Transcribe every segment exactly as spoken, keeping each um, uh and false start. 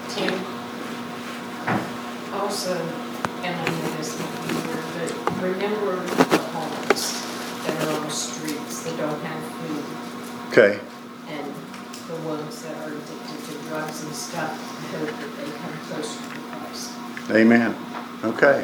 Tim, also, and I know this might be weird, but remember the homeless that are on the streets that don't have food. Okay. And the ones that are addicted to drugs and stuff, I hope that they come closer to Christ. Amen. Okay.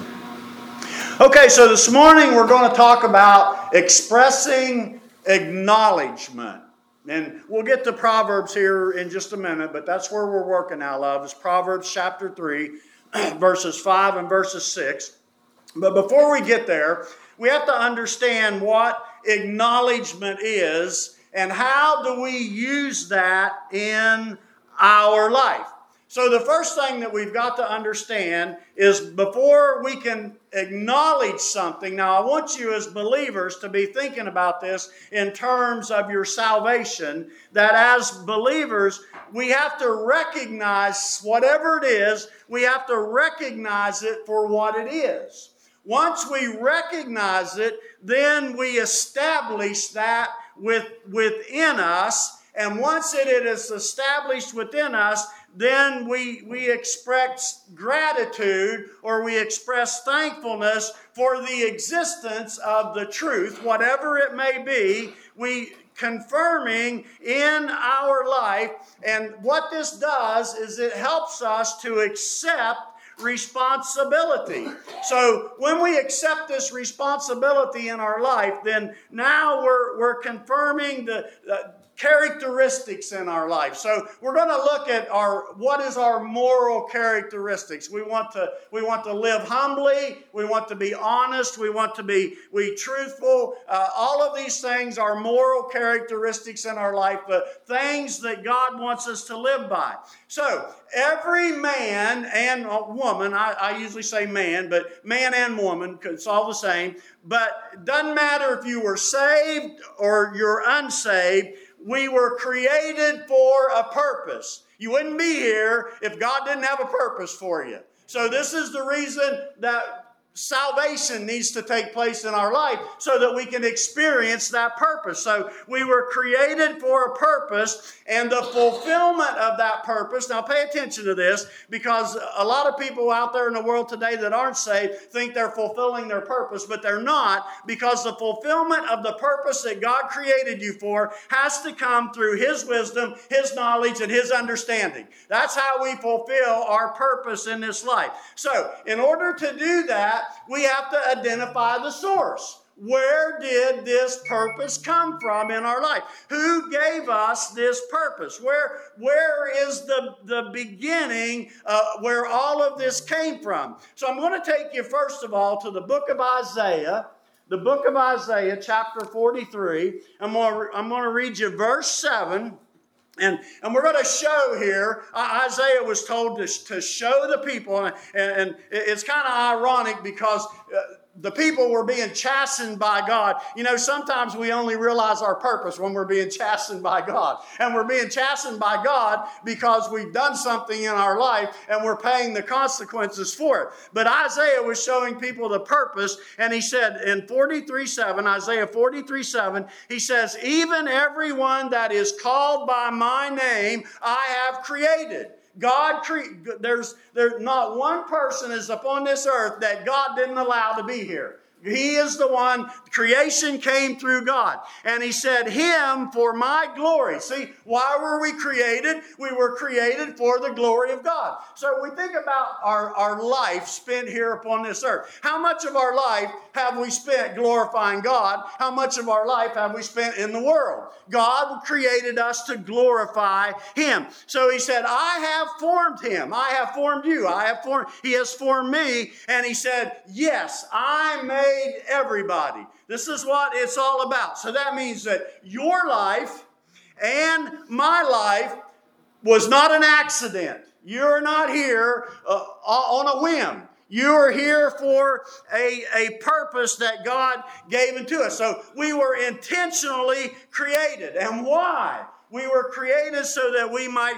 Okay, so this morning we're going to talk about expressing acknowledgement. And we'll get to Proverbs here in just a minute, but that's where we're working out of, is Proverbs chapter three, verses five and verses six. But before we get there, we have to understand what acknowledgement is and how do we use that in our life. So the first thing that we've got to understand is before we can acknowledge something, now I want you as believers to be thinking about this in terms of your salvation, that as believers, we have to recognize whatever it is, we have to recognize it for what it is. Once we recognize it, then we establish that with, within us. And once it is established within us, then we, we express gratitude or we express thankfulness for the existence of the truth, whatever it may be, we confirming in our life. And what this does is it helps us to accept responsibility. So when we accept this responsibility in our life, then now we're, we're confirming the uh, characteristics in our life. So we're going to look at our what is our moral characteristics. We want to we want to live humbly. We want to be honest. We want to be we truthful. Uh, all of these things are moral characteristics in our life, but things that God wants us to live by. So every man and woman, I, I usually say man, but man and woman, because it's all the same. But it doesn't matter if you were saved or you're unsaved. We were created for a purpose. You wouldn't be here if God didn't have a purpose for you. So this is the reason that salvation needs to take place in our life so that we can experience that purpose. So we were created for a purpose, and the fulfillment of that purpose. Now pay attention to this, because a lot of people out there in the world today that aren't saved think they're fulfilling their purpose, but they're not, because the fulfillment of the purpose that God created you for has to come through His wisdom, His knowledge, and His understanding. That's how we fulfill our purpose in this life. So in order to do that, we have to identify the source. Where did this purpose come from in our life? Who gave us this purpose? Where, where is the, the beginning uh, where all of this came from? So I'm going to take you first of all to the book of Isaiah, the book of Isaiah, chapter forty-three. I'm going to, I'm going to read you verse seven. And, and we're going to show here, uh, Isaiah was told to, to show the people, and, and it's kind of ironic because uh, the people were being chastened by God. You know, sometimes we only realize our purpose when we're being chastened by God. And we're being chastened by God because we've done something in our life and we're paying the consequences for it. But Isaiah was showing people the purpose, and he said in forty-three seven, Isaiah forty-three seven, he says, "Even everyone that is called by my name, I have created." God, cre- there's, there's not one person is upon this earth that God didn't allow to be here. He is the one. Creation came through God. And he said, "Him for my glory." See, why were we created? We were created for the glory of God. So we think about our, our life spent here upon this earth. How much of our life have we spent glorifying God? How much of our life have we spent in the world? God created us to glorify Him. So he said, "I have formed him. I have formed you. I have formed, he has formed me." And he said, "Yes, I made everybody." This is what it's all about. So that means that your life and my life was not an accident. You're not here uh, on a whim. You are here for a, a purpose that God gave into us. So we were intentionally created. And why? We were created so that we might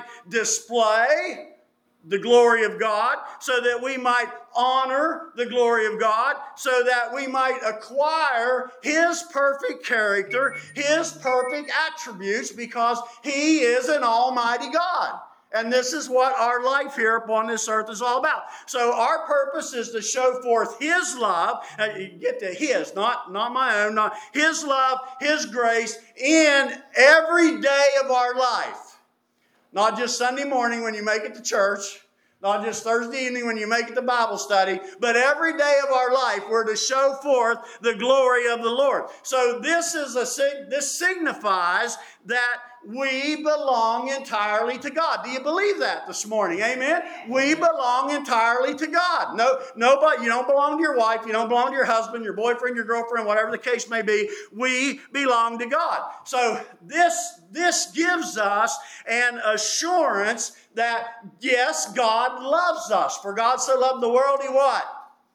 display the glory of God, so that we might honor the glory of God, so that we might acquire His perfect character, His perfect attributes, because He is an almighty God. And this is what our life here upon this earth is all about. So our purpose is to show forth His love. Uh, get to His, not, not my own. Not His love, His grace in every day of our life. Not just Sunday morning when you make it to church. Not just Thursday evening when you make it to Bible study, but every day of our life we're to show forth the glory of the Lord. So this is a this signifies that we belong entirely to God. Do you believe that this morning? Amen? We belong entirely to God. No, nobody, you don't belong to your wife, you don't belong to your husband, your boyfriend, your girlfriend, whatever the case may be. We belong to God. So this, this gives us an assurance that, yes, God loves us. For God so loved the world, He what?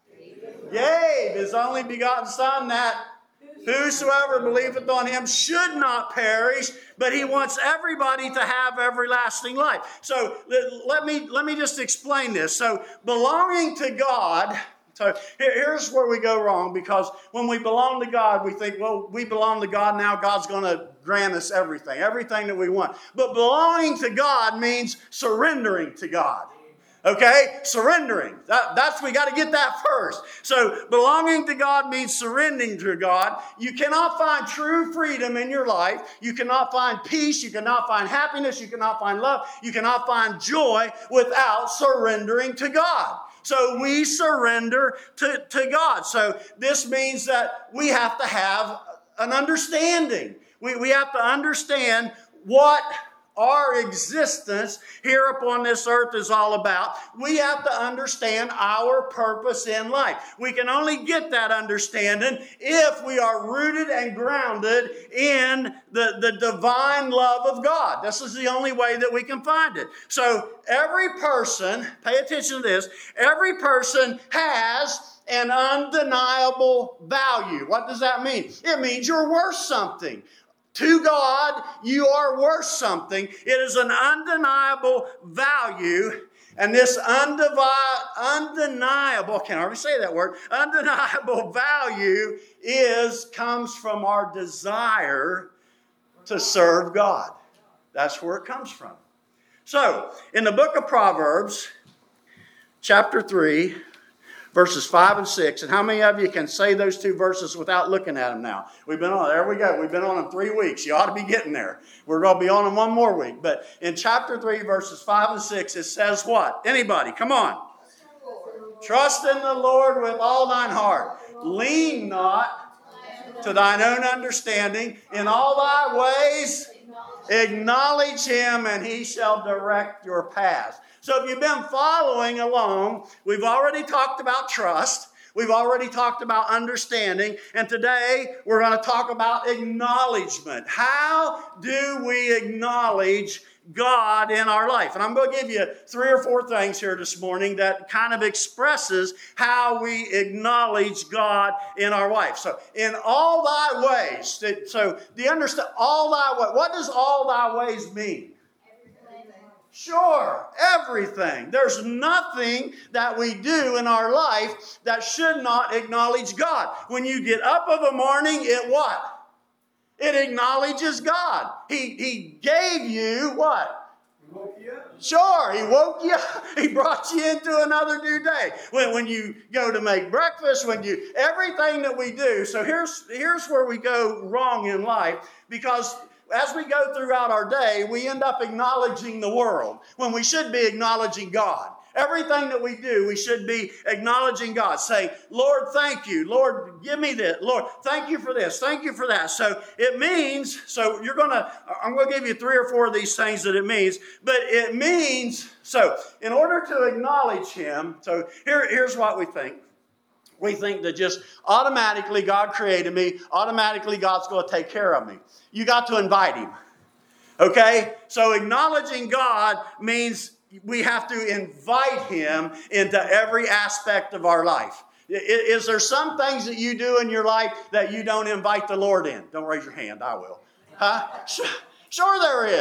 Gave His only begotten Son, that whosoever believeth on Him should not perish, but He wants everybody to have everlasting life. So let me, let me just explain this. So belonging to God, so here's where we go wrong, because when we belong to God, we think, well, we belong to God now, God's going to grant us everything, everything that we want. But belonging to God means surrendering to God. Okay? Surrendering. That, that's, we got to get that first. So belonging to God means surrendering to God. You cannot find true freedom in your life. You cannot find peace. You cannot find happiness. You cannot find love. You cannot find joy without surrendering to God. So we surrender to, to God. So this means that we have to have an understanding. We, we have to understand what our existence here upon this earth is all about. We have to understand our purpose in life. We can only get that understanding if we are rooted and grounded in the, the divine love of God. This is the only way that we can find it. So every person, pay attention to this, every person has an undeniable value. What does that mean? It means you're worth something. To God, you are worth something. It is an undeniable value. And this undivi- undeniable, I can't hardly say that word, undeniable value is, comes from our desire to serve God. That's where it comes from. So, in the book of Proverbs, chapter three, verses five and six. And how many of you can say those two verses without looking at them now? We've been on, there we go. We've been on them three weeks. You ought to be getting there. We're going to be on them one more week. But in chapter three, verses five and six, it says what? Anybody, come on. Trust in the Lord with all thine heart. Lean not to thine own understanding. In all thy ways, acknowledge Him, and He shall direct your paths. So if you've been following along, we've already talked about trust. We've already talked about understanding. And today we're going to talk about acknowledgement. How do we acknowledge God in our life? And I'm going to give you three or four things here this morning that kind of expresses how we acknowledge God in our life. So, in all thy ways. So, do you understand? All thy ways. What does all thy ways mean? Sure, everything. There's nothing that we do in our life that should not acknowledge God. When you get up of a morning, it what? It acknowledges God. He, he gave you what? He woke you up. Sure, He woke you up. He brought you into another new day. When, when you go to make breakfast, when you, everything that we do. So here's, here's where we go wrong in life, because as we go throughout our day, we end up acknowledging the world when we should be acknowledging God. Everything that we do, we should be acknowledging God. Say, Lord, thank you. Lord, give me this. Lord, thank you for this. Thank you for that. So it means, so you're going to, I'm going to give you three or four of these things that it means. But it means, so in order to acknowledge Him, so here, here's what we think. We think that just automatically God created me, automatically God's going to take care of me. You got to invite Him. Okay? So acknowledging God means we have to invite Him into every aspect of our life. Is there some things that you do in your life that you don't invite the Lord in? Don't raise your hand, I will. Huh? Sure there is.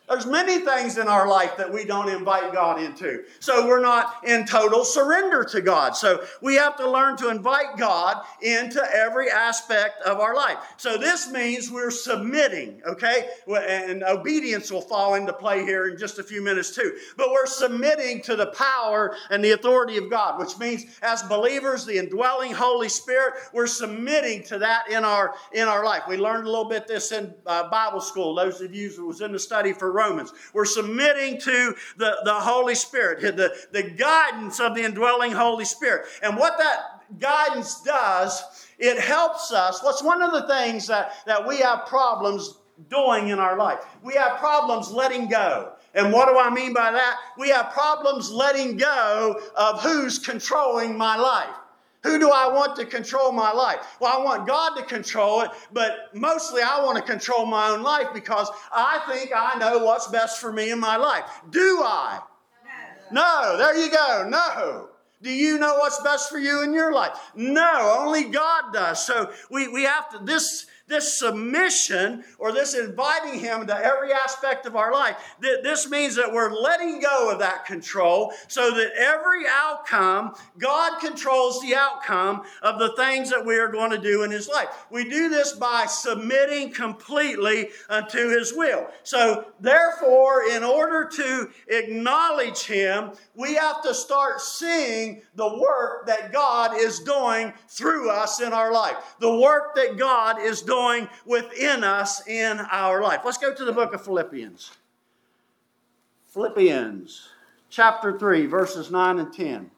There's many things in our life that we don't invite God into. So we're not in total surrender to God. So we have to learn to invite God into every aspect of our life. So this means we're submitting, okay? And obedience will fall into play here in just a few minutes too. But we're submitting to the power and the authority of God, which means as believers, the indwelling Holy Spirit, we're submitting to that in our, in our life. We learned a little bit this in uh, Bible school. Those of you who was in the study for Romans. We're submitting to the, the Holy Spirit, the, the guidance of the indwelling Holy Spirit. And what that guidance does, it helps us. What's one of the things that, that we have problems doing in our life? We have problems letting go. And what do I mean by that? We have problems letting go of who's controlling my life. Who do I want to control my life? Well, I want God to control it, but mostly I want to control my own life because I think I know what's best for me in my life. Do I? No. There you go. No. Do you know what's best for you in your life? No, only God does. So we, we have to, this, this submission or this inviting Him to every aspect of our life, th- this means that we're letting go of that control so that every outcome, God controls the outcome of the things that we are going to do in His life. We do this by submitting completely unto His will. So therefore, in order to acknowledge Him, we have to start seeing the work that God is doing through us in our life. The work that God is doing within us in our life. Let's go to the book of Philippians. Philippians chapter three, verses nine and ten.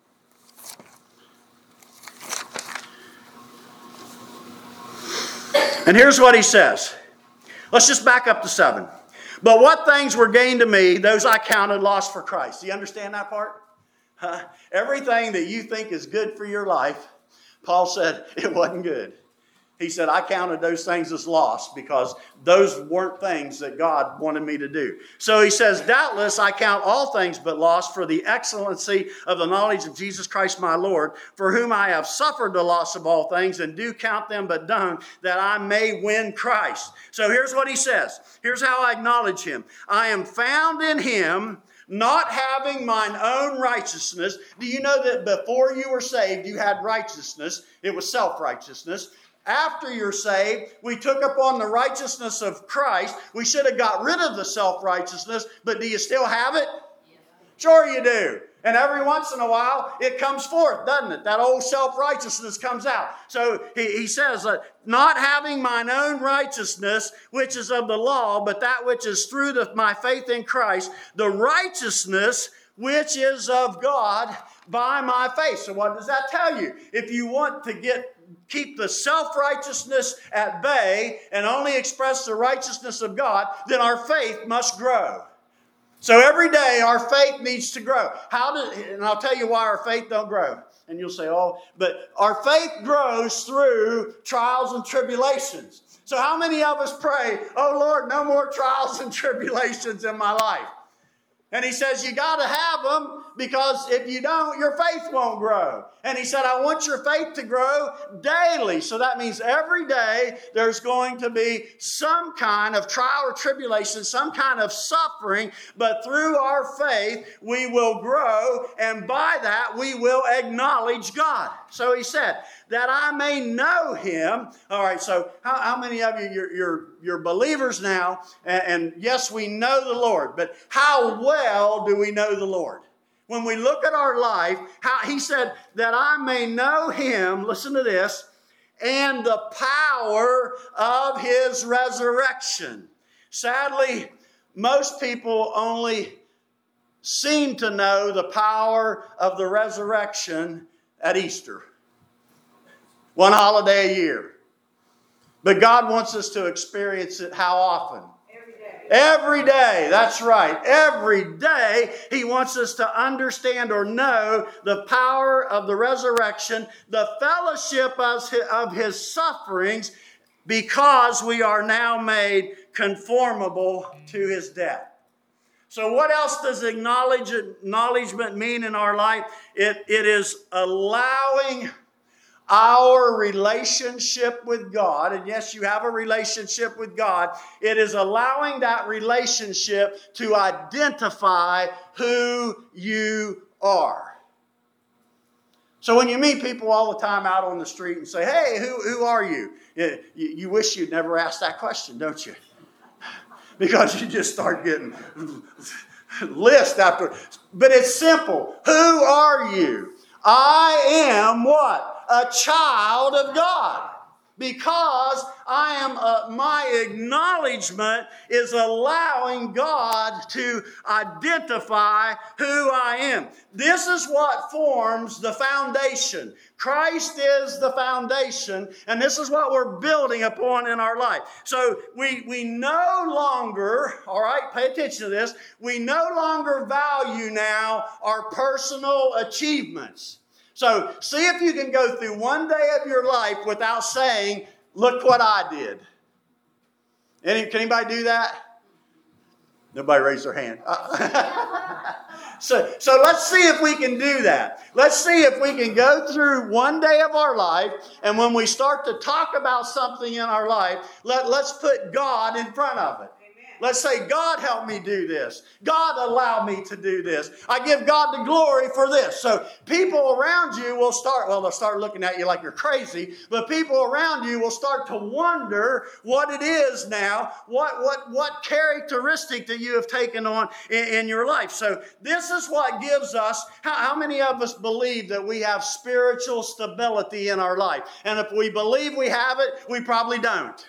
And here's what he says. Let's just back up to seven. But what things were gained to me, those I counted lost for Christ. Do you understand that part? Huh? Everything that you think is good for your life, Paul said it wasn't good. He said, I counted those things as lost because those weren't things that God wanted me to do. So he says, doubtless I count all things but lost for the excellency of the knowledge of Jesus Christ my Lord, for whom I have suffered the loss of all things and do count them but dung, that I may win Christ. So here's what he says. Here's how I acknowledge Him. I am found in Him, not having mine own righteousness. Do you know that before you were saved, you had righteousness? It was self-righteousness. After you're saved, we took upon the righteousness of Christ. We should have got rid of the self-righteousness, but do you still have it? Yeah. Sure you do. And every once in a while, it comes forth, doesn't it? That old self-righteousness comes out. So he, he says, uh, not having mine own righteousness, which is of the law, but that which is through the, my faith in Christ, the righteousness which is of God by my faith. So what does that tell you? If you want to get keep the self-righteousness at bay and only express the righteousness of God, then our faith must grow. So every day our faith needs to grow. How do, and I'll tell you why our faith don't grow. And you'll say, oh, but our faith grows through trials and tribulations. So how many of us pray, oh Lord, no more trials and tribulations in my life? And he says, you got to have them because if you don't, your faith won't grow. And he said, I want your faith to grow daily. So that means every day there's going to be some kind of trial or tribulation, some kind of suffering. But through our faith, we will grow. And by that, we will acknowledge God. So he said, that I may know Him. All right, so how, how many of you, you're, you're, you're believers now, and, and yes, we know the Lord, but how well do we know the Lord? When we look at our life, how He said, that I may know Him, listen to this, and the power of His resurrection. Sadly, most people only seem to know the power of the resurrection at Easter. One holiday a year. But God wants us to experience it how often? Every day. Every day, that's right. Every day He wants us to understand or know the power of the resurrection, the fellowship of His sufferings, because we are now made conformable to His death. So what else does acknowledge, acknowledgement mean in our life? It, it is allowing our relationship with God, and yes, you have a relationship with God, it is allowing that relationship to identify who you are. So when you meet people all the time out on the street and say, hey, who, who are you? you? You wish you'd never asked that question, don't you? Because you just start getting list after. But it's simple. Who are you? I am what? A child of God. Because I am, uh, my acknowledgement is allowing God to identify who I am. This is what forms the foundation. Christ is the foundation, and this is what we're building upon in our life. So we, we no longer, all right, pay attention to this, we no longer value now our personal achievements. So see if you can go through one day of your life without saying, look what I did. Any, can anybody do that? Nobody raised their hand. so, so let's see if we can do that. Let's see if we can go through one day of our life, and when we start to talk about something in our life, let, let's put God in front of it. Let's say, God, help me do this. God, allow me to do this. I give God the glory for this. So people around you will start, well, they'll start looking at you like you're crazy, but people around you will start to wonder what it is now, what, what, what characteristic that you have taken on in, in your life. So this is what gives us, how, how many of us believe that we have spiritual stability in our life? And if we believe we have it, we probably don't.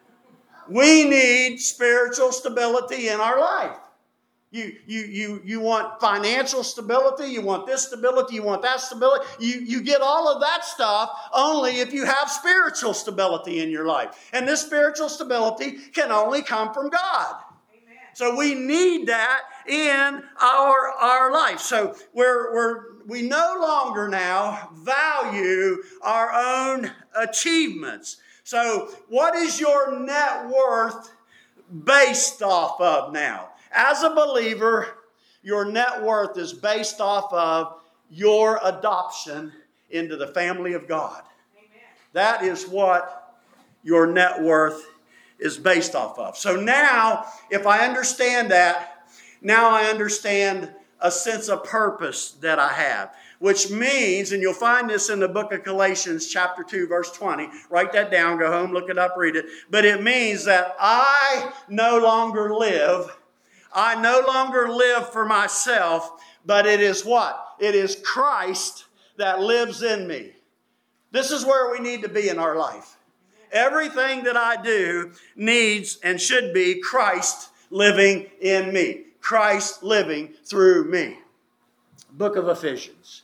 We need spiritual stability in our life. You, you, you, you want financial stability, you want this stability, you want that stability. You, you get all of that stuff only if you have spiritual stability in your life. And this spiritual stability can only come from God. Amen. So we need that in our, our life. So we're, we're, we no longer now value our own achievements. So what is your net worth based off of now? As a believer, your net worth is based off of your adoption into the family of God. Amen. That is what your net worth is based off of. So now, if I understand that, now I understand a sense of purpose that I have. Which means, and you'll find this in the book of Galatians chapter two, verse twenty. Write that down, go home, look it up, read it. But it means that I no longer live. I no longer live for myself, but it is what? It is Christ that lives in me. This is where we need to be in our life. Everything that I do needs and should be Christ living in me. Christ living through me. Book of Ephesians.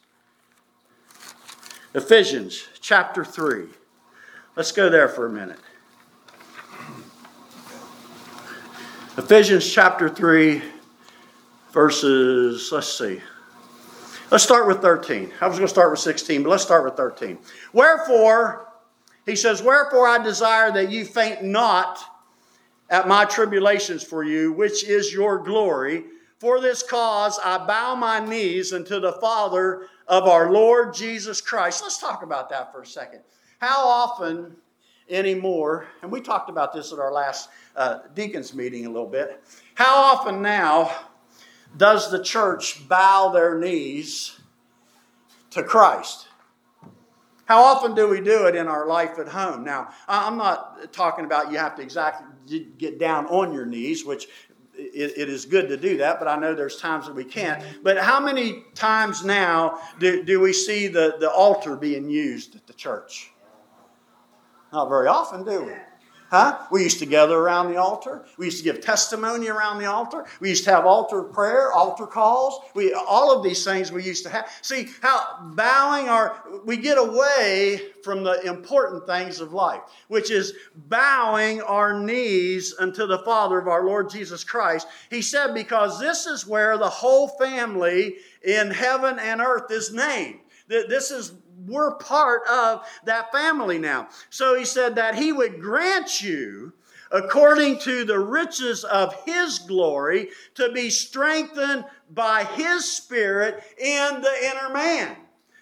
Ephesians chapter three. Let's go there for a minute. Ephesians chapter three, verses, let's see. Let's start with thirteen. I was going to start with sixteen, but let's start with thirteen. Wherefore, he says, wherefore I desire that you faint not at my tribulations for you, which is your glory. For this cause I bow my knees unto the Father of our Lord Jesus Christ. Let's talk about that for a second. How often anymore, and we talked about this at our last uh, deacons meeting a little bit, how often now does the church bow their knees to Christ? How often do we do it in our life at home? Now, I'm not talking about you have to exactly get down on your knees, which It, it is good to do that, but I know there's times that we can't. But how many times now do, do we see the, the altar being used at the church? Not very often, do we? Huh? We used to gather around the altar. We used to give testimony around the altar. We used to have altar prayer, altar calls. We all of these things we used to have. See how bowing our, we get away from the important things of life, which is bowing our knees unto the Father of our Lord Jesus Christ. He said, because this is where the whole family in heaven and earth is named. This is We're part of that family now. So he said that he would grant you, according to the riches of his glory, to be strengthened by his Spirit in the inner man.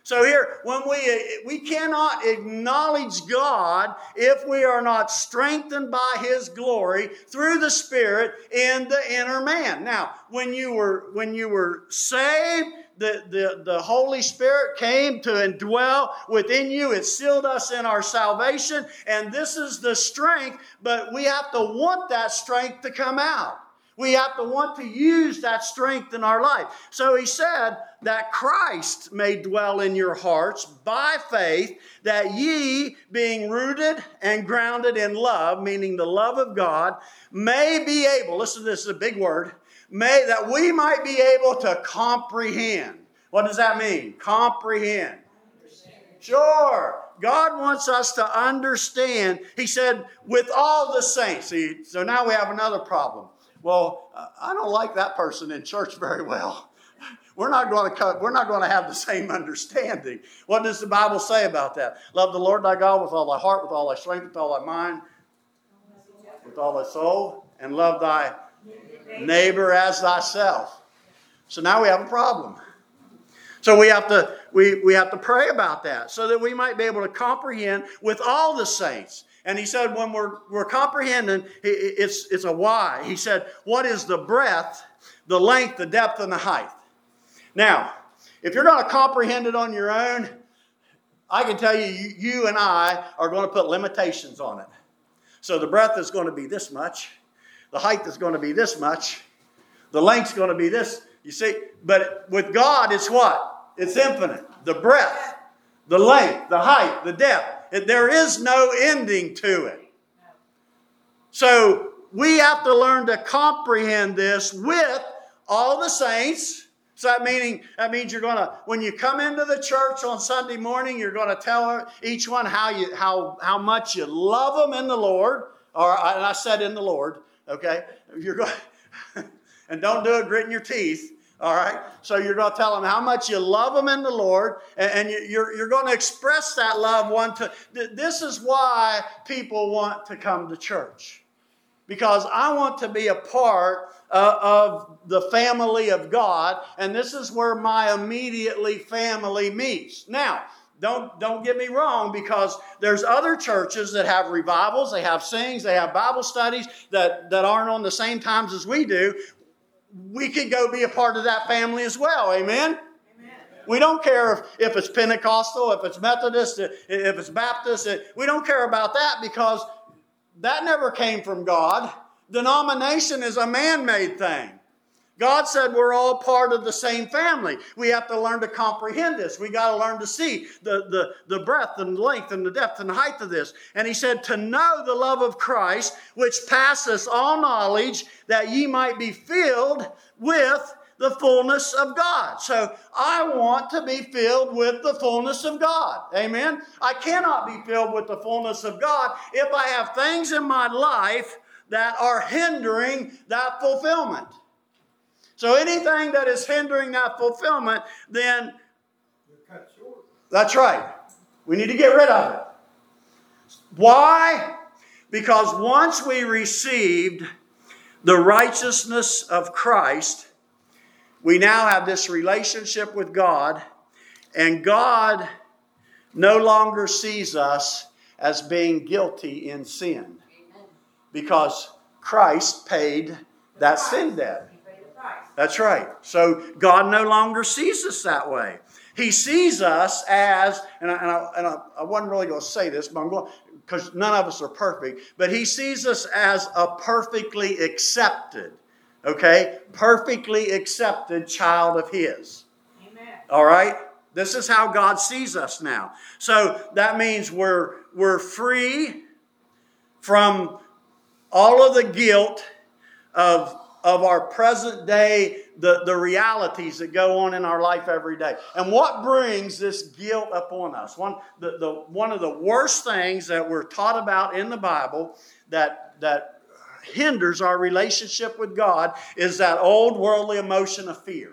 So here, when we we cannot acknowledge God if we are not strengthened by His glory through the Spirit in the inner man. Now, when you were when you were saved, the, the, the Holy Spirit came to indwell within you. It sealed us in our salvation, and this is the strength, but we have to want that strength to come out. We have to want to use that strength in our life. So he said that Christ may dwell in your hearts by faith, that ye, being rooted and grounded in love, meaning the love of God, may be able, listen to this, is a big word, may that we might be able to comprehend. What does that mean? Comprehend. Sure. God wants us to understand. He said, with all the saints. See, so now we have another problem. Well, I don't like that person in church very well. We're not going to cut, we're not going to have the same understanding. What does the Bible say about that? Love the Lord thy God with all thy heart, with all thy strength, with all thy mind, with all thy soul, and love thy neighbor as thyself. So now we have a problem. So we have to we, we have to pray about that so that we might be able to comprehend with all the saints. And he said, when we're, we're comprehending, it's, it's a why. He said, what is the breadth, the length, the depth, and the height? Now, if you're going to comprehend it on your own, I can tell you, you, you and I are going to put limitations on it. So the breadth is going to be this much. The height is going to be this much. The length is going to be this. You see, but with God, it's what? It's infinite. The breadth, the length, the height, the depth. There is no ending to it. So we have to learn to comprehend this with all the saints. So that meaning that means you're going to, when you come into the church on Sunday morning, you're going to tell each one how you how how much you love them in the Lord. Or and I said in the Lord, okay? You're going and don't do it gritting your teeth. All right, so you're going to tell them how much you love them in the Lord, and you're, you're going to express that love one to. This is why people want to come to church, because I want to be a part uh, of the family of God, and this is where my immediately family meets. Now, don't don't get me wrong, because there's other churches that have revivals, they have sings, they have Bible studies that, that aren't on the same times as we do. We can go be a part of that family as well. Amen? Amen. We don't care if, if it's Pentecostal, if it's Methodist, if it's Baptist. We don't care about that, because that never came from God. Denomination is a man-made thing. God said we're all part of the same family. We have to learn to comprehend this. We got to learn to see the, the, the breadth and length and the depth and the height of this. And he said, to know the love of Christ, which passeth all knowledge, that ye might be filled with the fullness of God. So I want to be filled with the fullness of God. Amen? I cannot be filled with the fullness of God if I have things in my life that are hindering that fulfillment. So anything that is hindering that fulfillment, then cut short. That's right. We need to get rid of it. Why? Because once we received the righteousness of Christ, we now have this relationship with God, and God no longer sees us as being guilty in sin, because Christ paid that sin debt. That's right. So God no longer sees us that way. He sees us as, and I, and I, and I, I wasn't really going to say this, but I'm going, because none of us are perfect, but he sees us as a perfectly accepted, okay, perfectly accepted child of his. Amen. All right? This is how God sees us now. So that means we're, we're free from all of the guilt of of our present day, the, the realities that go on in our life every day. And what brings this guilt upon us? One, the, the, one of the worst things that we're taught about in the Bible that, that hinders our relationship with God is that old worldly emotion of fear.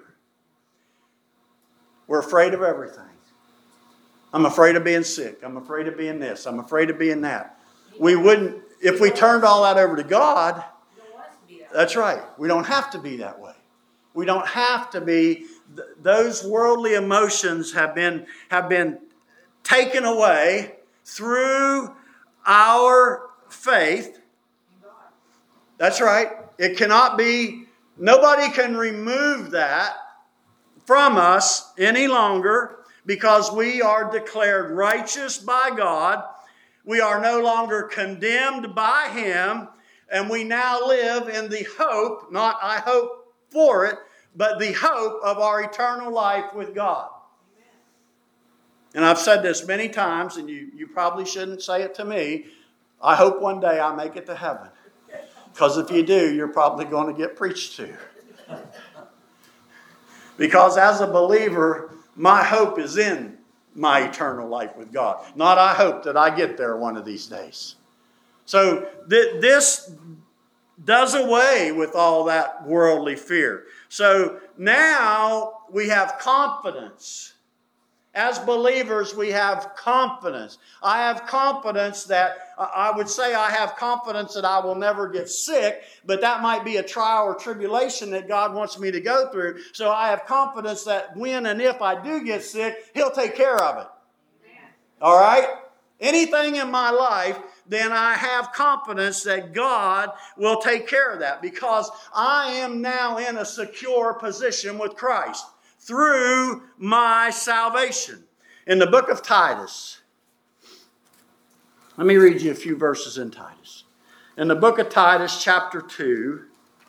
We're afraid of everything. I'm afraid of being sick. I'm afraid of being this. I'm afraid of being that. We wouldn't, if we turned all that over to God, that's right. We don't have to be that way. We don't have to be th- those worldly emotions have been, have been taken away through our faith. That's right. It cannot be, nobody can remove that from us any longer because we are declared righteous by God. We are no longer condemned by Him, and we now live in the hope, not I hope for it, but the hope of our eternal life with God. And I've said this many times, and you, you probably shouldn't say it to me. I hope one day I make it to heaven. Because if you do, you're probably going to get preached to. Because as a believer, my hope is in my eternal life with God. Not I hope that I get there one of these days. So th- this does away with all that worldly fear. So now we have confidence. As believers, we have confidence. I have confidence that, I would say I have confidence that I will never get sick, but that might be a trial or tribulation that God wants me to go through. So I have confidence that when and if I do get sick, He'll take care of it. Amen. All right? Anything in my life, then I have confidence that God will take care of that because I am now in a secure position with Christ through my salvation. In the book of Titus, let me read you a few verses in Titus. In the book of Titus, chapter two,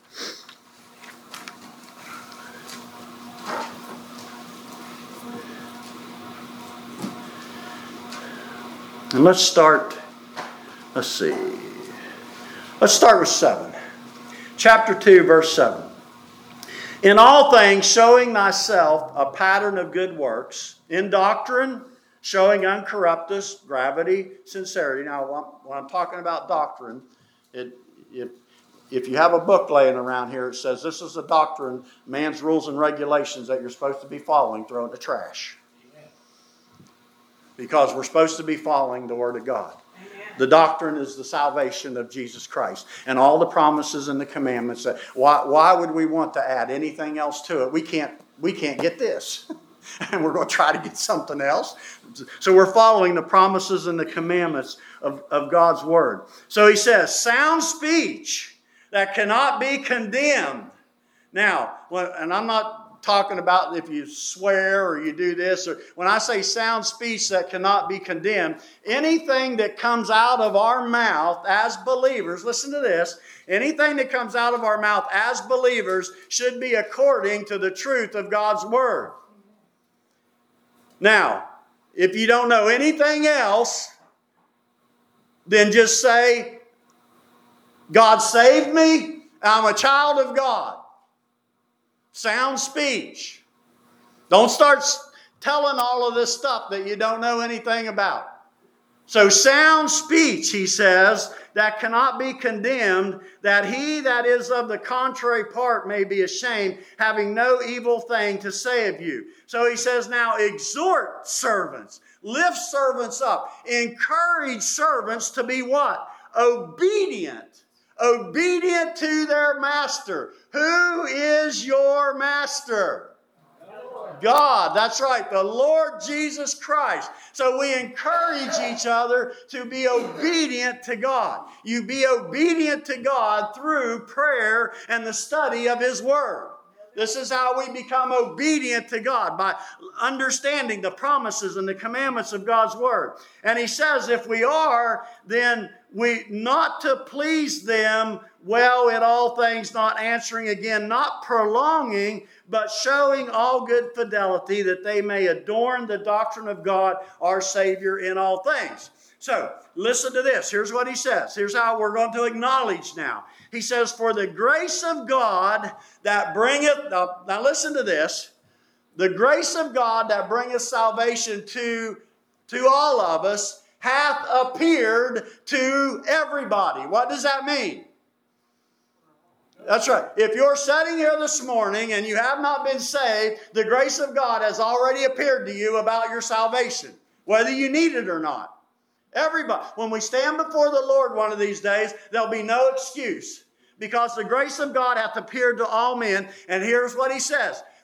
and let's start, let's see, let's start with seven. Chapter two, verse seven. In all things, showing thyself a pattern of good works. In doctrine, showing uncorruptness, gravity, sincerity. Now, when I'm talking about doctrine, it, if, if you have a book laying around here, it says this is a doctrine, man's rules and regulations that you're supposed to be following, throw in the trash. Amen. Because we're supposed to be following the Word of God. The doctrine is the salvation of Jesus Christ and all the promises and the commandments. That why, why would we want to add anything else to it? We can't, we can't get this. And we're going to try to get something else. So we're following the promises and the commandments of, of God's Word. So he says, sound speech that cannot be condemned. Now, and I'm not talking about if you swear or you do this, or when I say sound speech that cannot be condemned, anything that comes out of our mouth as believers, listen to this, anything that comes out of our mouth as believers should be according to the truth of God's Word. Now, if you don't know anything else, then just say, God saved me, I'm a child of God. Sound speech. Don't start telling all of this stuff that you don't know anything about. So sound speech, he says, that cannot be condemned, that he that is of the contrary part may be ashamed, having no evil thing to say of you. So he says, now exhort servants, lift servants up, encourage servants to be what? Obedient. Obedient to their master. Who is your master? God. That's right. The Lord Jesus Christ. So we encourage each other to be obedient to God. You be obedient to God through prayer and the study of His Word. This is how we become obedient to God, by understanding the promises and the commandments of God's Word. And he says if we are, then we not to please them well in all things, not answering again, not prolonging, but showing all good fidelity, that they may adorn the doctrine of God, our Savior, in all things. So, listen to this. Here's what he says. Here's how we're going to acknowledge now. He says, for the grace of God that bringeth, now, now listen to this, the grace of God that bringeth salvation to, to all of us hath appeared to everybody. What does that mean? That's right. If you're sitting here this morning and you have not been saved, the grace of God has already appeared to you about your salvation, whether you need it or not. Everybody. When we stand before the Lord one of these days, there'll be no excuse, because the grace of God hath appeared to all men. And here's what he says.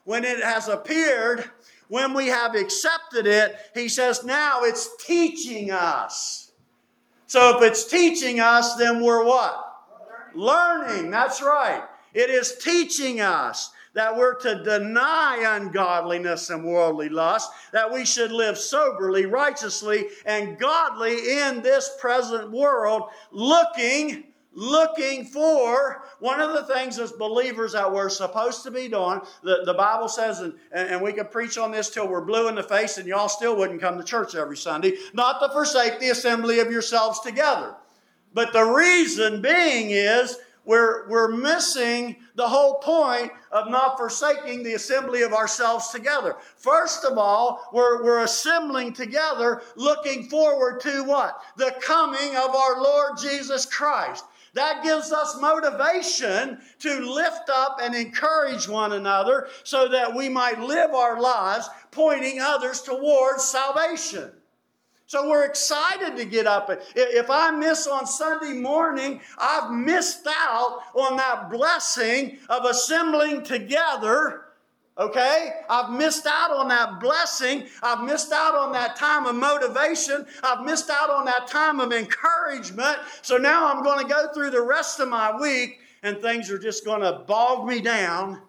when it has appeared, when we have accepted it, he says now it's teaching us. So if it's teaching us, then we're what? Learning. Learning, that's right. It is teaching us that we're to deny ungodliness and worldly lust, that we should live soberly, righteously, and godly in this present world, looking, looking for one of the things as believers that we're supposed to be doing. The, the Bible says, and, and we could preach on this till we're blue in the face and y'all still wouldn't come to church every Sunday, not to forsake the assembly of yourselves together. But the reason being is, We're, we're missing the whole point of not forsaking the assembly of ourselves together. First of all, we're, we're assembling together looking forward to what? The coming of our Lord Jesus Christ. That gives us motivation to lift up and encourage one another so that we might live our lives pointing others towards salvation. So we're excited to get up. If I miss on Sunday morning, I've missed out on that blessing of assembling together. Okay? I've missed out on that blessing. I've missed out on that time of motivation. I've missed out on that time of encouragement. So now I'm going to go through the rest of my week and things are just going to bog me down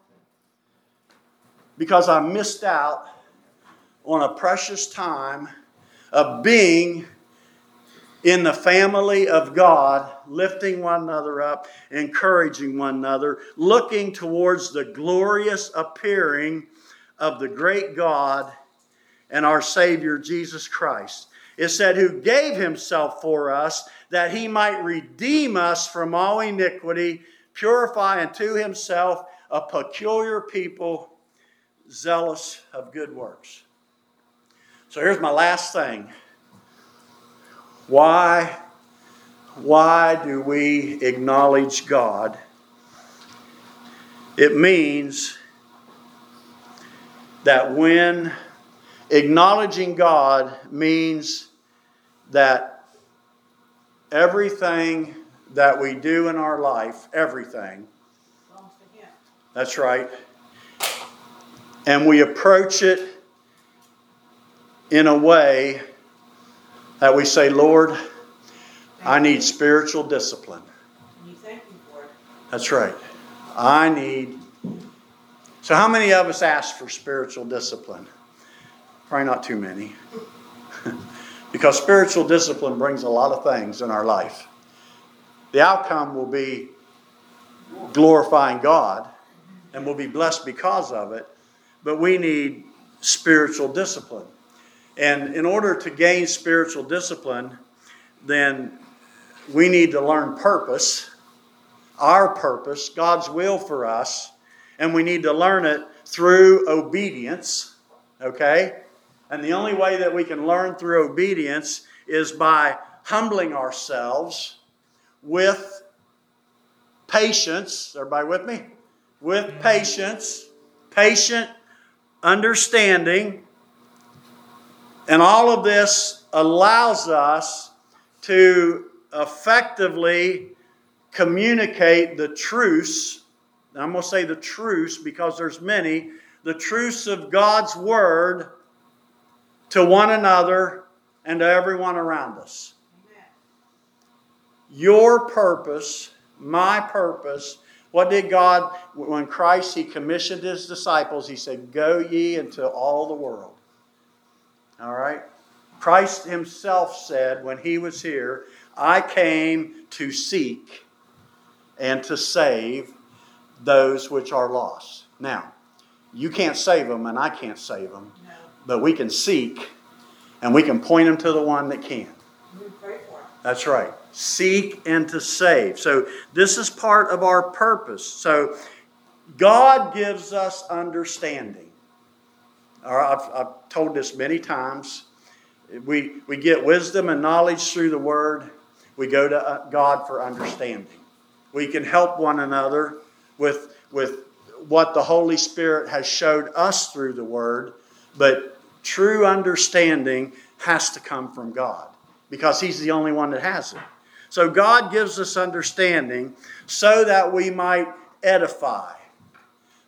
because I missed out on a precious time of being in the family of God, lifting one another up, encouraging one another, looking towards the glorious appearing of the great God and our Savior Jesus Christ. It said, who gave himself for us that he might redeem us from all iniquity, purify unto himself a peculiar people, zealous of good works. So here's my last thing. Why, why do we acknowledge God? It means that when acknowledging God means that everything that we do in our life, everything, that's right, and we approach it in a way that we say, Lord, I need spiritual discipline. You thank Him for it. That's right. I need. So how many of us ask for spiritual discipline? Probably not too many. Because spiritual discipline brings a lot of things in our life. The outcome will be glorifying God, and we'll be blessed because of it. But we need spiritual discipline. And in order to gain spiritual discipline, then we need to learn purpose, our purpose, God's will for us, and we need to learn it through obedience, okay? And the only way that we can learn through obedience is by humbling ourselves with patience. Everybody with me? With patience, patient understanding. And all of this allows us to effectively communicate the truths. Now I'm going to say the truths because there's many. The truths of God's Word to one another and to everyone around us. Amen. Your purpose, my purpose. What did God, when Christ, He commissioned His disciples, He said, go ye into all the world. All right? Christ Himself said when He was here, I came to seek and to save those which are lost. Now, you can't save them and I can't save them. No. But we can seek and we can point them to the one that can. We pray for Him. That's right. Seek and to save. So this is part of our purpose. So God gives us understanding. All right, I've, I've told this many times. We, we get wisdom and knowledge through the Word. We go to God for understanding. We can help one another with, with what the Holy Spirit has showed us through the Word. But true understanding has to come from God because He's the only one that has it. So God gives us understanding so that we might edify,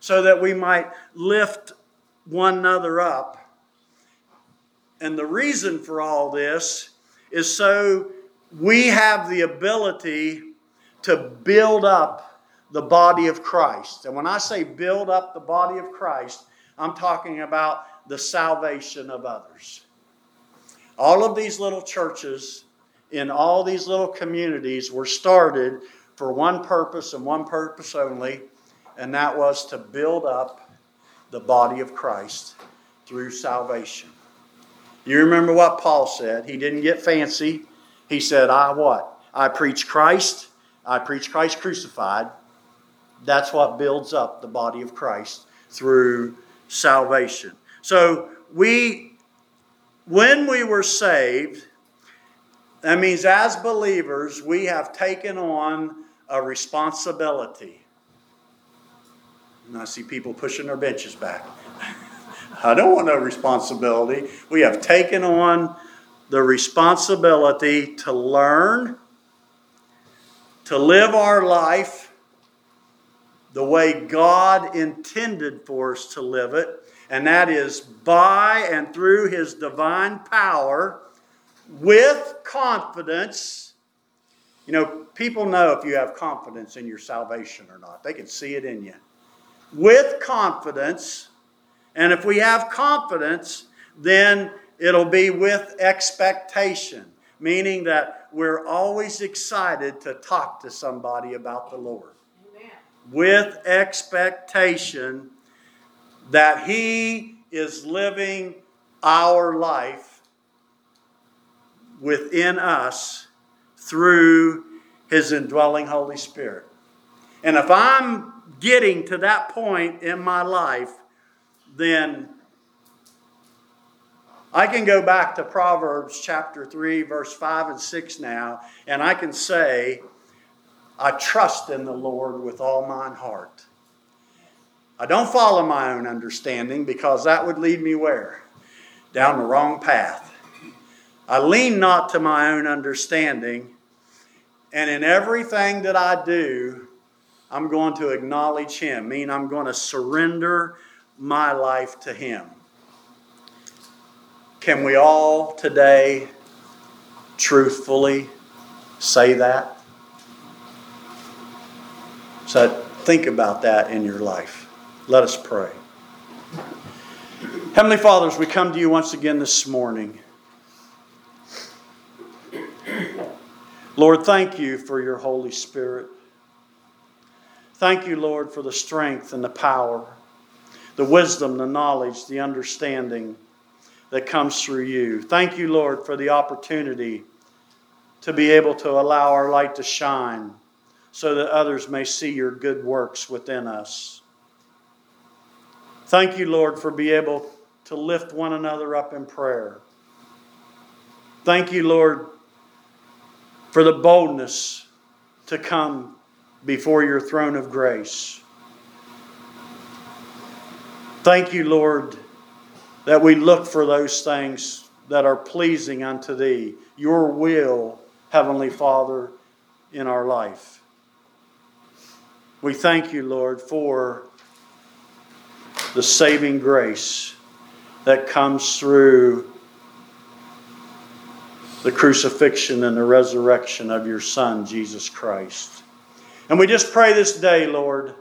so that we might lift one another up. And the reason for all this is so we have the ability to build up the body of Christ. And when I say build up the body of Christ, I'm talking about the salvation of others. All of these little churches in all these little communities were started for one purpose and one purpose only, and that was to build up the body of Christ through salvation. You remember what Paul said. He didn't get fancy. He said, I what? I preach Christ. I preach Christ crucified. That's what builds up the body of Christ through salvation. So we, when we were saved, that means as believers, we have taken on a responsibility. And I see people pushing their benches back. I don't want no responsibility. We have taken on the responsibility to learn, to live our life the way God intended for us to live it, and that is by and through His divine power, with confidence. You know, people know if you have confidence in your salvation or not. They can see it in you. With confidence, and if we have confidence, then it'll be with expectation, meaning that we're always excited to talk to somebody about the Lord. Amen. With expectation that He is living our life within us through His indwelling Holy Spirit. And if I'm getting to that point in my life, then I can go back to Proverbs chapter three, verse five and six now, and I can say, I trust in the Lord with all mine heart. I don't follow my own understanding, because that would lead me where? Down the wrong path. I lean not to my own understanding, and in everything that I do, I'm going to acknowledge Him, meaning I'm going to surrender my life to Him. Can we all today truthfully say that? So think about that in your life. Let us pray. Heavenly Father, as we come to you once again this morning, Lord, thank you for your Holy Spirit. Thank you, Lord, for the strength and the power, the wisdom, the knowledge, the understanding that comes through you. Thank you, Lord, for the opportunity to be able to allow our light to shine so that others may see your good works within us. Thank you, Lord, for being able to lift one another up in prayer. Thank you, Lord, for the boldness to come before your throne of grace. Thank you, Lord, that we look for those things that are pleasing unto Thee, your will, Heavenly Father, in our life. We thank you, Lord, for the saving grace that comes through the crucifixion and the resurrection of your Son, Jesus Christ. And we just pray this day, Lord,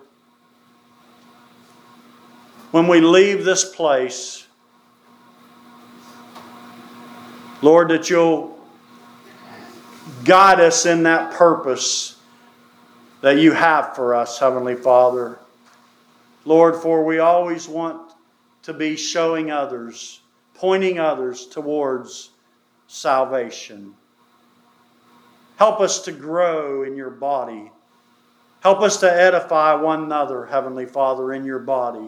when we leave this place, Lord, that you'll guide us in that purpose that you have for us, Heavenly Father. Lord, for we always want to be showing others, pointing others towards salvation. Help us to grow in your body. Help us to edify one another, Heavenly Father, in your body.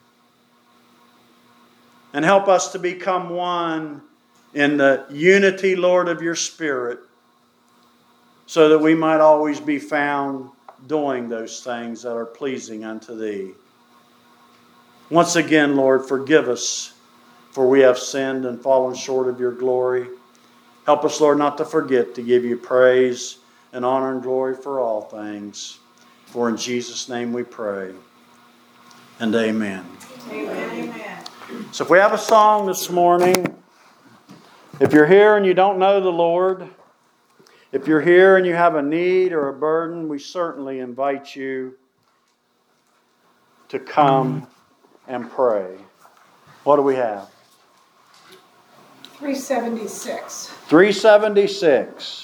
And help us to become one in the unity, Lord, of your Spirit, so that we might always be found doing those things that are pleasing unto Thee. Once again, Lord, forgive us, for we have sinned and fallen short of your glory. Help us, Lord, not to forget to give you praise and honor and glory for all things. For in Jesus' name we pray. and amen. Amen, amen. So if we have a song this morning, if you're here and you don't know the Lord, if you're here and you have a need or a burden, we certainly invite you to come and pray. What do we have? three seventy-six. three seventy-six.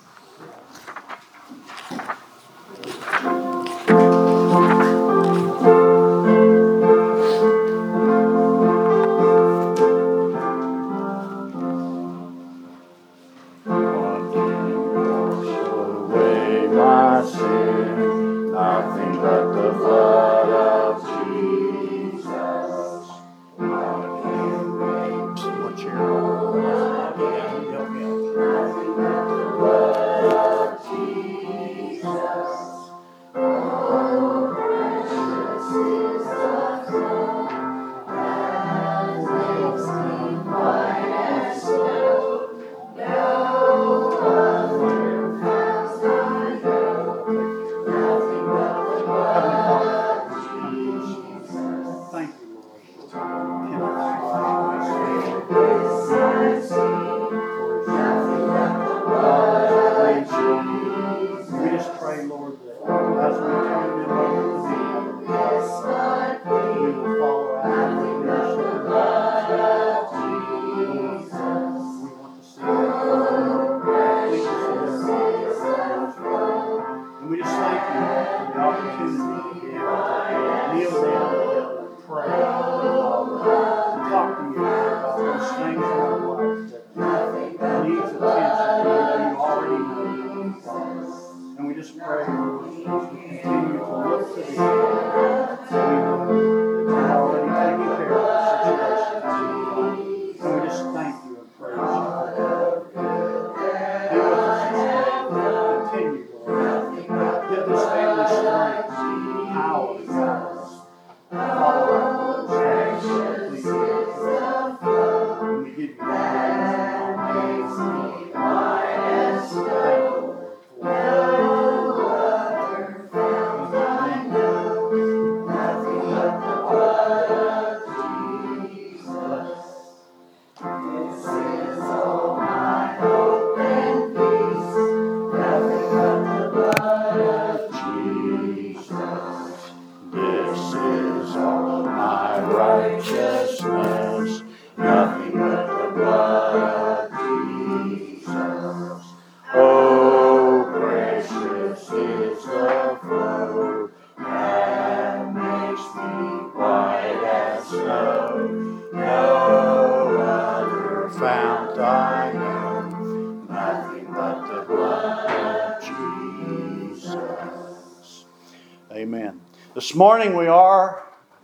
Amen. This morning we are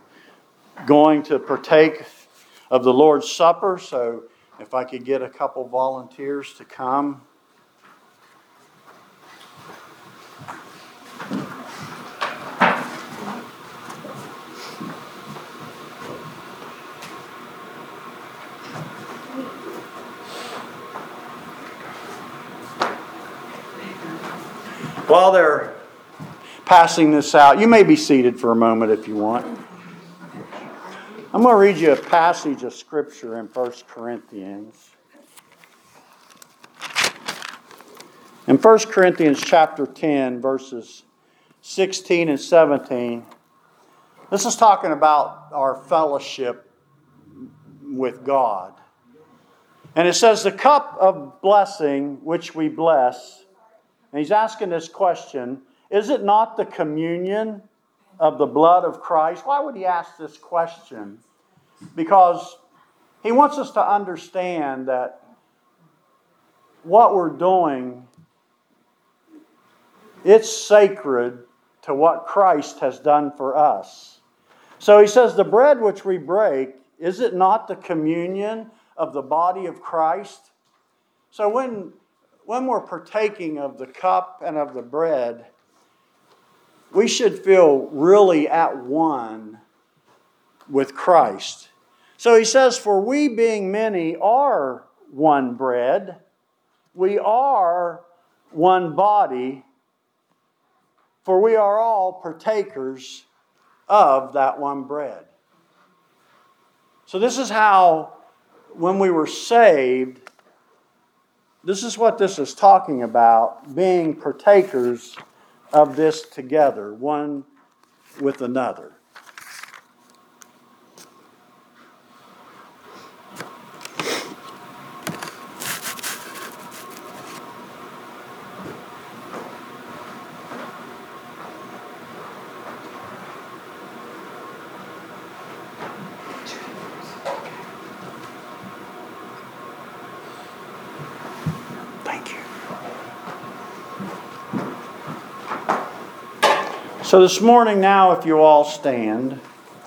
going to partake of the Lord's Supper, so if I could get a couple volunteers to come. While they're passing this out, you may be seated for a moment if you want. I'm going to read you a passage of Scripture in First Corinthians. In First Corinthians chapter ten, verses sixteen and seventeen, this is talking about our fellowship with God. And it says, the cup of blessing which we bless, and he's asking this question, is it not the communion of the blood of Christ? Why would he ask this question? Because he wants us to understand that what we're doing, it's sacred to what Christ has done for us. So he says, the bread which we break, is it not the communion of the body of Christ? So when, when we're partaking of the cup and of the bread, we should feel really at one with Christ. So he says, for we being many are one bread, we are one body, for we are all partakers of that one bread. So this is how, when we were saved, this is what this is talking about, being partakers of this together, one with another. Thank you. So this morning now, if you all stand,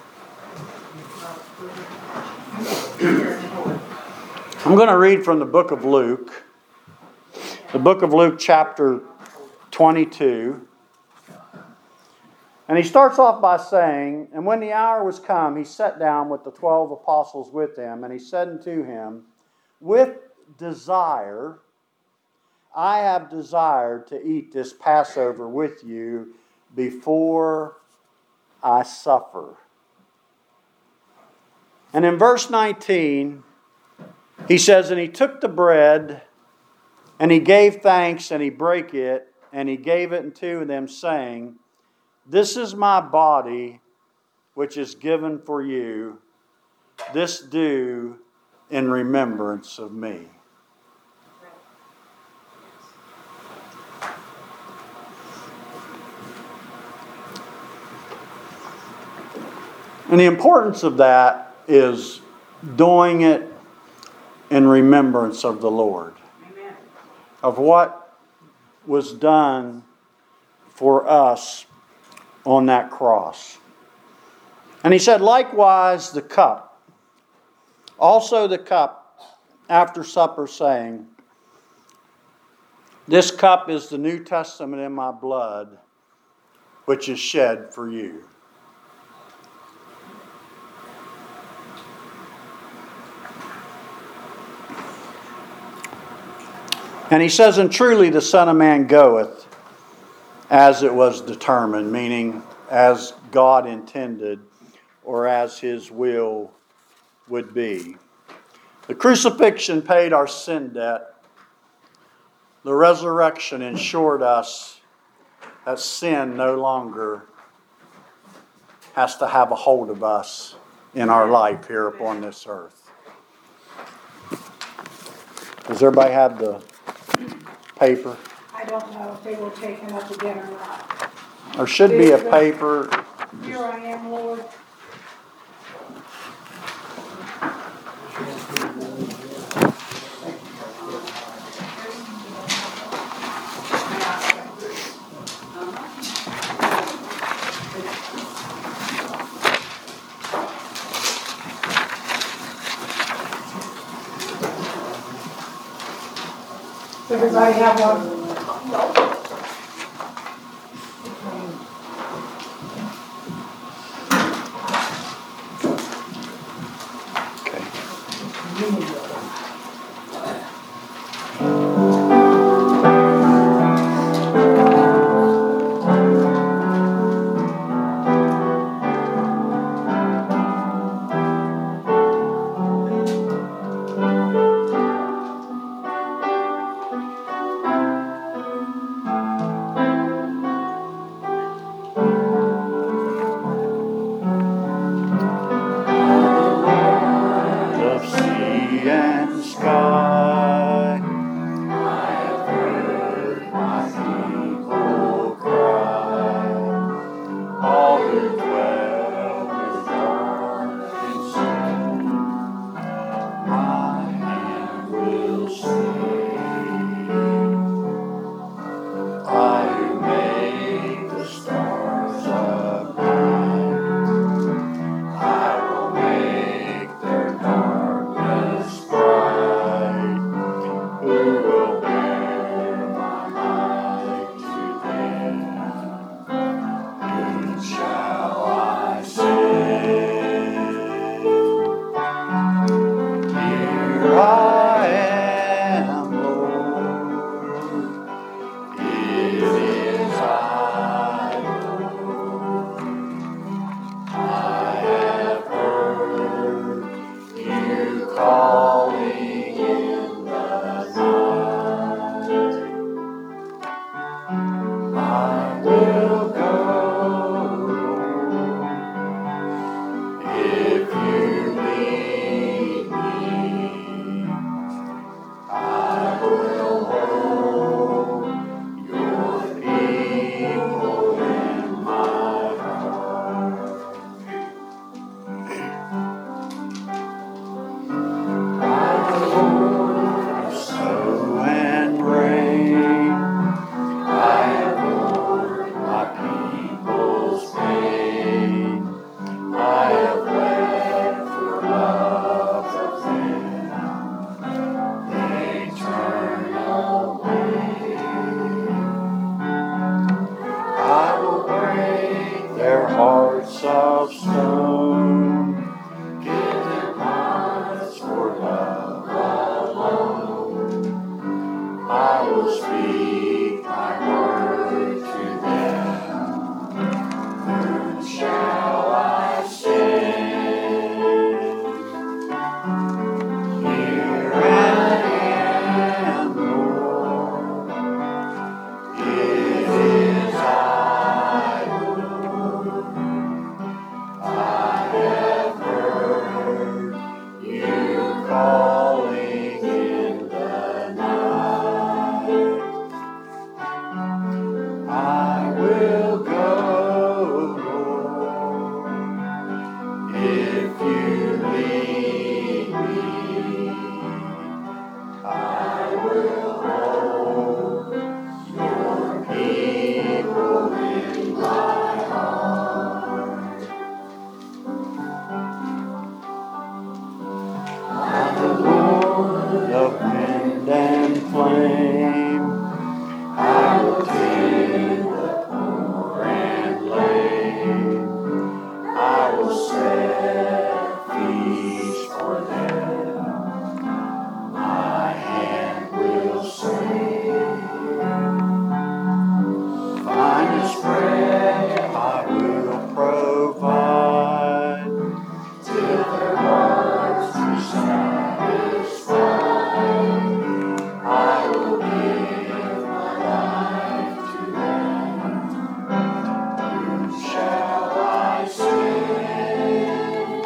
I'm going to read from the book of Luke, the book of Luke chapter twenty-two. And he starts off by saying, "And when the hour was come, he sat down with the twelve apostles with him, and he said unto him, With desire I have desired to eat this Passover with you before I suffer." And in verse nineteen, he says, "And he took the bread, and he gave thanks, and he brake it, and he gave it unto them, saying, This is my body, which is given for you. This do in remembrance of me." And the importance of that is doing it in remembrance of the Lord. Amen. Of what was done for us on that cross. And he said, "Likewise the cup. Also the cup after supper, saying, This cup is the New Testament in my blood, which is shed for you." And he says, "And truly the Son of Man goeth as it was determined," meaning as God intended or as His will would be. The crucifixion paid our sin debt. The resurrection ensured us that sin no longer has to have a hold of us in our life here upon this earth. Does everybody have the paper? I don't know if they were taken up again or not. There should be a paper. Here I am, Lord. Does everybody have one? I will make their darkness bright. speak thy word to them. Whom shall I send? Here I am, Lord. It is I, Lord. I have heard you calling in the night. I will go, Lord, if you lead me. I will hold your people in my heart. I'm the Lord of wind and flame. I will tend the poor and lame. I will set feast for them. My hand will sing. Finest bread I will provide till their hearts are satisfied. I will give my life to them. Whom shall I send?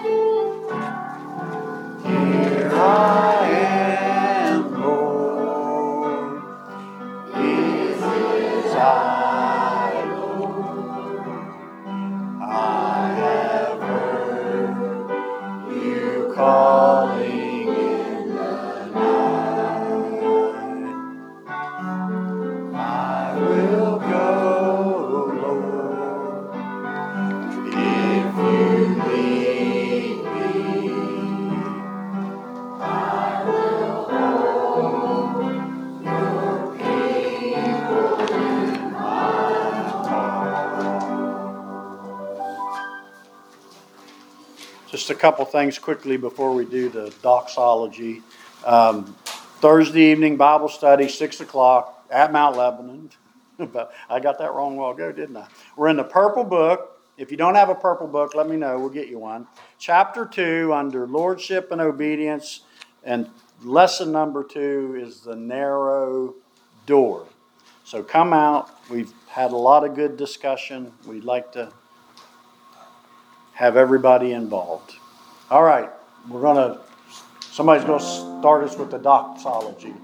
Here I am, Lord. It is I, Lord. I have heard you calling in the night. I will go, Lord, if you lead me. I will hold your people in my heart. Just a couple things quickly before we do the doxology. Um, Thursday evening Bible study, six o'clock at Mount Lebanon. But I got that wrong a while ago, didn't I? We're in the purple book. If you don't have a purple book, let me know. We'll get you one. Chapter two, under Lordship and Obedience, and lesson number two is the narrow door. So come out. We've had a lot of good discussion. We'd like to have everybody involved. All right. We're going to, somebody's going to start us with the doxology.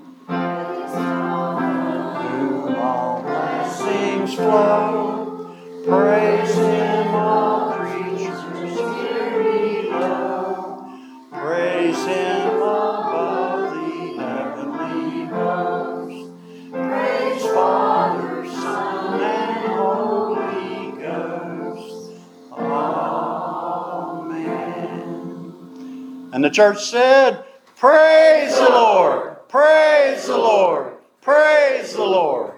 Whom all blessings flow, praise Him, all creatures here below. Praise Him above the heavenly host. Praise Father, Son, and Holy Ghost. Amen. And the church said, praise the Lord, praise the Lord, praise the Lord.